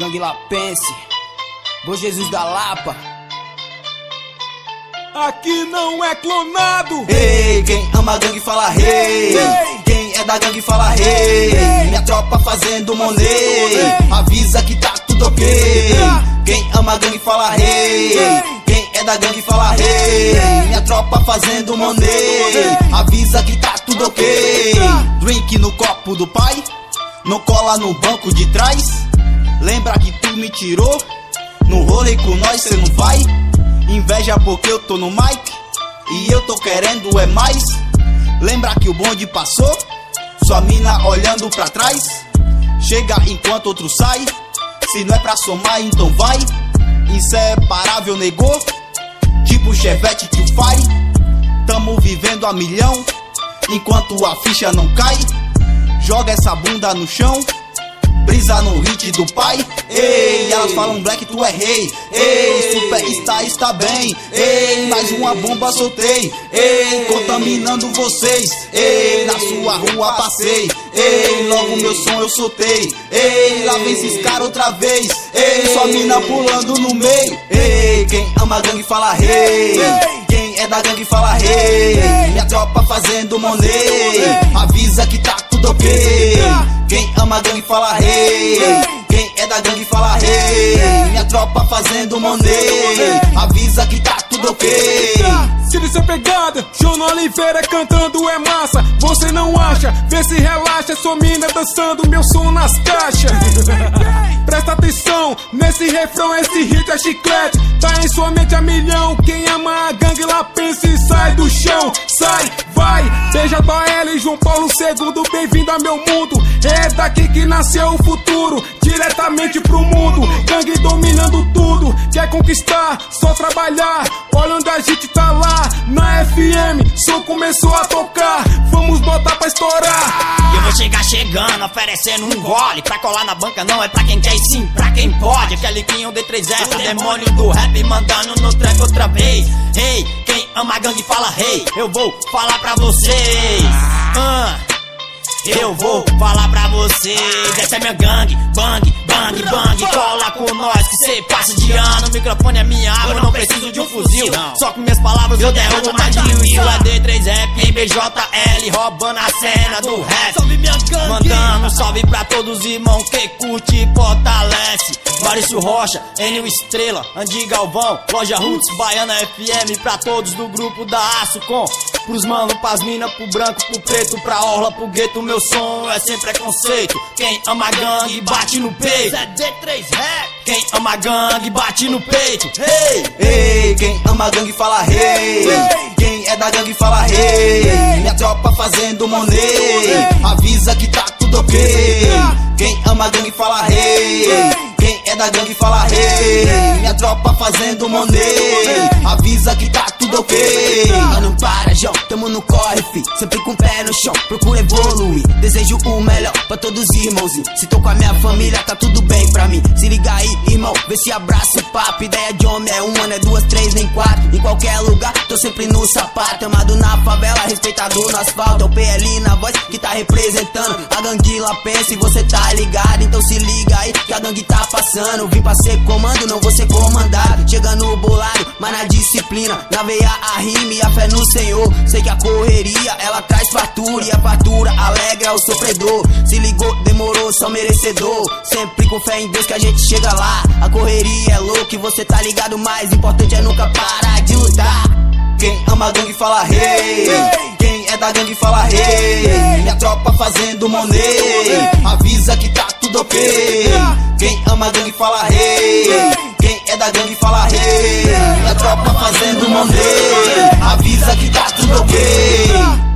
gangue lapense, Bom Jesus da Lapa. Aqui não é clonado. Ei, quem ama a gangue fala rei. Quem é da gangue fala rei. Minha tropa fazendo money, avisa que tá tudo ok. Quem ama a gangue fala rei. Quem é da gangue fala rei. Minha tropa fazendo money, avisa que tá tudo ok. Drink no copo do pai, não cola no banco de trás. Lembra que tu me tirou, no rolê com nós cê não vai. Inveja porque eu tô no mic e eu tô querendo é mais. Lembra que o bonde passou, sua mina olhando pra trás. Chega enquanto outro sai, se não é pra somar então vai. Inseparável negou, tipo Chevette que o faz. Tamo vivendo a milhão, enquanto a ficha não cai. Joga essa bunda no chão, brisa no hit do pai. Ei, elas falam black, tu é rei. Ei, superstar está bem. Ei, mais uma bomba soltei. Ei, contaminando vocês. Ei, na sua rua passei. Ei, logo meu som eu soltei. Ei, lá vem esses caras outra vez. Ei, sua mina pulando no meio. Ei, quem ama a gangue fala rei. Quem é da gangue fala rei. Minha tropa fazendo money, avisa que tá tudo ok. Quem ama a gangue fala rei. Quem é da gangue fala rei. Minha tropa fazendo money, avisa que tá tudo ok. Se liga pegada, João Oliveira cantando é massa. Você não acha? Vê se relaxa, sua mina dançando meu som nas caixas. Presta atenção, nesse refrão, esse hit é chiclete. Tá em sua mente a milhão. Quem ama a gangue lá pensa e sai do chão. Sai, vai, beija JL, João Paulo II, bem-vindo a meu mundo. É daqui que nasceu o futuro, diretamente pro mundo. Gangue dominando tudo, quer conquistar, só trabalhar. Olha onde a gente tá lá, na FM, som começou a tocar. Vamos botar pra estourar. E eu vou chegar chegando, oferecendo um gole. Pra colar na banca não é pra quem quer e sim pra quem pode. Aquele Quinho D3S, o demônio do rap mandando no trap outra vez. Ei, quem ama a gangue fala rei. Eu vou falar pra vocês. Eu vou falar pra vocês. Essa é minha gangue, bang, bang, bang. Cola com nós que cê passa de ano. O microfone é minha arma, eu não preciso de um fuzil. Só com minhas palavras eu derrubo mais de um. E o D3 Rap em BJL, roubando a cena do rap. Salve minha gangue, mandando salve pra todos os irmãos que curte e fortalece. Maurício Rocha, Enio Estrela, Andy Galvão, Loja Roots, Baiana FM. Pra todos do grupo da Aço Com, pros mano, pras mina, pro branco, pro preto, pra orla, pro gueto. Meu som é sem preconceito. Quem ama a gangue bate no peito. É D3 Rap. Quem ama a gangue bate no peito. Hey. Ei, quem ama a gangue fala rei. Quem é da gangue fala rei. Minha tropa fazendo money, avisa que tá tudo ok. Quem ama a gangue fala rei. Quem é da gangue fala rei. Minha tropa fazendo money, avisa que tá tudo ok. Mas não para, João, tamo no corre, fi. Sempre com o pé no chão, procura evoluir. Desejo o melhor pra todos os irmãozinhos. Se tô com a minha família, tá tudo bem pra mim. Se liga aí, irmão, vê se abraça o papo. Ideia de homem é uma, não é duas, três, nem quatro. Em qualquer lugar, tô sempre no sapato. Amado na favela, respeitado no asfalto. É o PL na voz que tá representando a gangue lá pensa e você tá ligado. Então se liga aí que a gangue tá passando. Vim pra ser comando, não vou ser comandado. Chegando bolado, mas na disciplina. Na veia a rima e a fé no Senhor. Sei que a correria, ela traz fartura. E a fartura alegra o sofredor. Se ligou, demorou, só merecedor. Sempre com fé em Deus que a gente chega lá. A correria é louca e você tá ligado. Mais importante é nunca parar de lutar. Quem ama a gangue fala rei. Quem é da gangue fala rei. Minha tropa fazendo money, avisa que tá tudo ok. Quem ama a gangue fala rei. Quem é da gangue fala rei. Minha tropa fazendo money, avisa que tá tudo ok.